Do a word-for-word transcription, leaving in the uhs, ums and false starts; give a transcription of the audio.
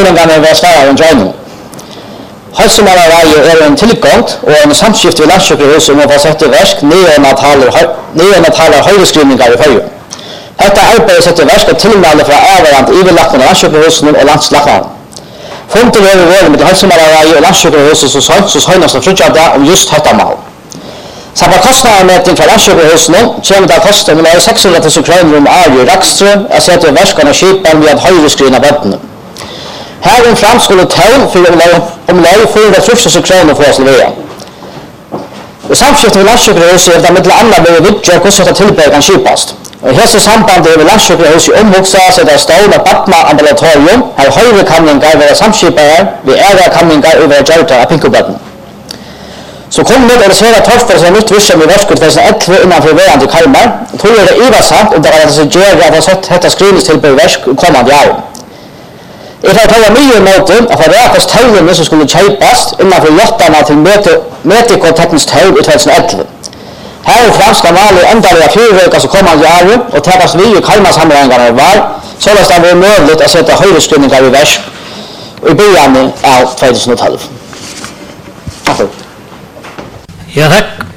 spurningarna var svara en dröjning. Hälsomalarväg är en tillgång och en samskift vid Landssjukhuset om att få sätta i verk neonatala höjdeskrivningar i höjden. Detta arbetet sätter i verk och tillmäler för överant i Landssjukhuset Landssjukhuset och landslagaren. Funten över våren med Hälsomalarväg och Landssjukhuset så sönt så höjnas det frutjada om just detta mål. Samma kostnadsmätning för Landssjukhuset kommer det att kosta med sexhundra tusen kronor om året i Rakstre att sätta i verk och skipan med höjdeskrivna bötterna. Här en fram skulle tål för om lag fyra tusen kronor för oss levera. I samskiftet med Landssjukhuset är det med andra blir vidtjör hur sätta tillbaka kan skipast. Och i hela sambandet med Landssjukhuset omvuxar sig där stående Batma ambulatorium här höjre kamningar våra samskipare vid ära kamningar över Gjörta av Pinkobötten. Så kom med att svara torfar som utvisar med värsket tjugohundraelva innanför värande Kalmar. Tror jag det ivasamt och det var att det gör att ha sett detta skrivningstillbörd värsk kommande år. Jag tar tala mycket emot att få räkast tålen som skulle köpas innanför jottarna till Metikoteknisk tål i tjugohundraelva. Här är franska valet ändaliga fyrvökar som kommande år och täckas vi i Kalmarsamlingarna var så att det var möjligt att sätta höjdeskrivningar i verk i början av tjugohundratolv. Tack. Ja, tack.